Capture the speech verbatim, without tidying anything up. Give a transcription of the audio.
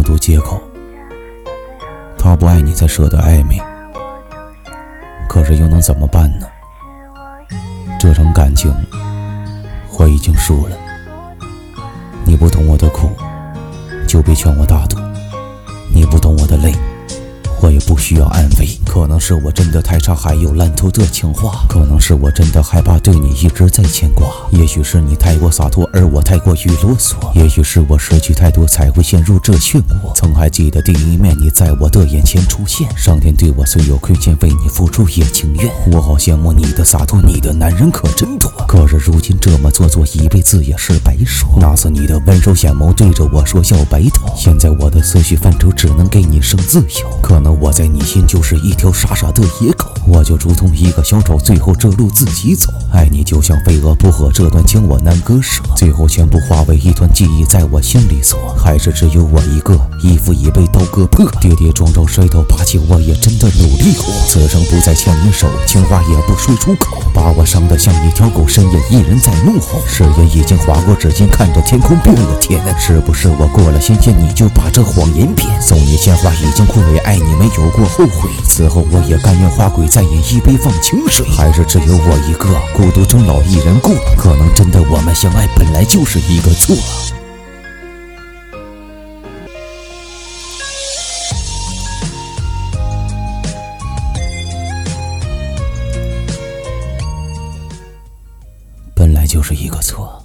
么多借口，他不爱你才舍得暧昧，可是又能怎么办呢？这场感情我已经输了，你不懂我的苦，就别劝我大度，你不懂我的累，我也不需要安慰。可能是我真的太差，还有烂透的情话，可能是我真的害怕对你一直在牵挂，也许是你太过洒脱，而我太过于啰嗦，也许是我失去太多才会陷入这漩涡。曾还记得第一面你在我的眼前出现，上天对我虽有亏欠，为你付出也情愿。我好羡慕你的洒脱，你的男人可真多，可是如今这么做作一辈子也是白说。那次你的温柔眼眸对着我说要白头，现在我的思绪范畴只能给你生自由。可能我在你心就是一条傻傻的野狗，我就如同一个小丑，最后这路自己走。爱你就像飞蛾扑火，这段情我难割舍，最后全部化为一团记忆在我心里锁。还是只有我一个，衣服已被刀割破，跌跌撞撞摔倒爬起，我也真的努力过。此生不再牵你手，情话也不说出口，把我伤得像一条狗，深夜一人在怒吼。誓言已经划过指尖，看着天空变了天，是不是我过了新鲜你就把这谎言骗？送你鲜花已经枯萎，爱你没有过后悔，此后我也甘愿花鬼，再饮一杯忘情水。还是只有我一个，孤独终老一人过，可能真的我们相爱本来就是一个错。本来就是一个错。